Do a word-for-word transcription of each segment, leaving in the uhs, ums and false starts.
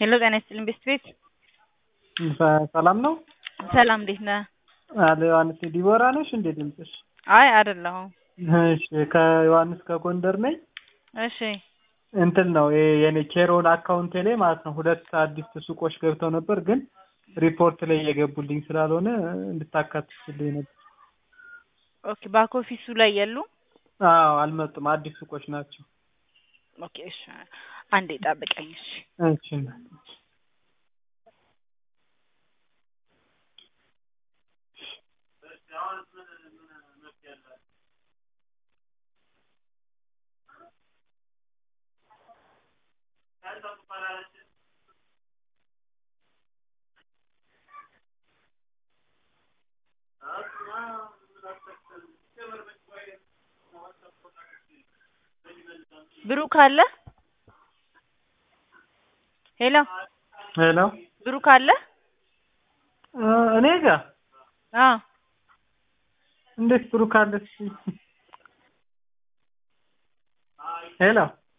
ሄሎ ጤና ይስጥልኝ ቤስት ቤት ሰላም ነው? ሰላም እንዴት ነህ? አለ ዮሐንስ ዲቦራ ነሽ እንዴ ድምጽሽ? አይ አይደለሁም። እሺ ከዮሐንስ ከጎንደር ነኝ። እሺ እንትን ነው የኔ ኬሮን አካውንቴ ላይ ማለት ነው ሁለት አዲስ ሱቆች ገብተው ነበር ግን ሪፖርት ላይ የገቡልኝ ስላልሆነ እንድታካትልኝ ነበር። ኦኬ ባክ ኦፊሱ ላይ ያሉ? አዎ አልመጡም አዲስ ሱቆች ናቸው። ኦኬ እሺ አንዴ ጠብቀኝ እሺ። እሺ ብሩክ አለ? ሄሎ ሄሎ ብሩክ አለ? እኔ ጋር አዎ እንዴት ብሩክ አለ? ሄሎ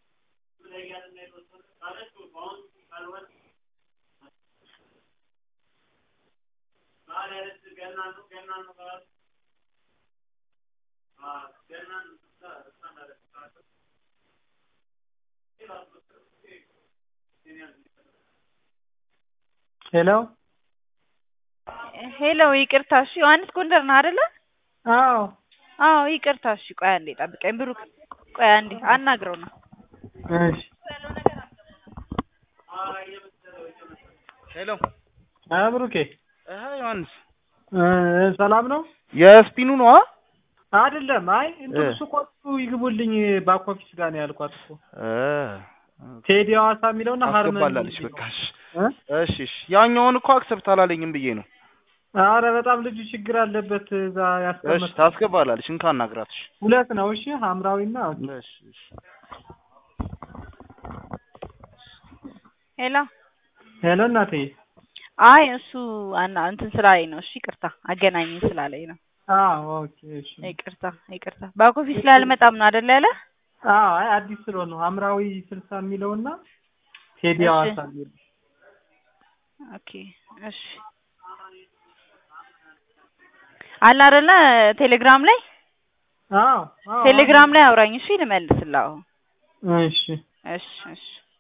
ሄሎ ሄሎ ይቅርታ እሺ ዮሐንስ ጎንደር ነው አይደለ? አዎ አዎ ይቅርታ እሺ ቆይ አንዴ ጠብቀኝ ብሩክ ቆይ አንዴ አናግረው ነው። እሺ ሄሎ አዎ ብሩኬ አሃ ዮሐንስ ሰላም ነው? የስፒኑ ነው አይደለም አይ እንትን ሱቆቹ ይግቡልኝ ባክ ኦፊስ ጋር ነው ያልኳት እኮ እ ቴዲ ሐዋሳ የሚለውና ሃርመን አስገባላለሽ በቃሽ እሺ እሺ ያኛውን እኮ አክሰፕት አላለኝም ብዬ ነው። አረ በጣም ልጅ ችግር አለበት እዛ ያስቀመጥ እሺ ታስገባላለሽ እንካ አናግራትሽ ሁለት ነው እሺ ሐምራዊና እሺ እሺ ሄሎ ሄሎ እናቴ አይ እሱ አና እንትን ስላለኝ ነው። እሺ ይቅርታ አገናኘኝ ስላለኝ ነው። አዎ ኦኬ እሺ ይቅርታ ይቅርታ ባክ ኦፊስ ላይ አልመጣም ነው አይደል ያለ? አዎ አይ አዲስ ስለሆነ ነው ሐምራዊ ስልሳ የሚለውና ቴዲ ሐዋሳ የሚለው ኦኬ እሺ አለ አይደለ ቴሌግራም ላይ? አዎ አዎ ቴሌግራም ላይ አውራኝ እሺ ልመልስልህ። እሺ እሺ እሺ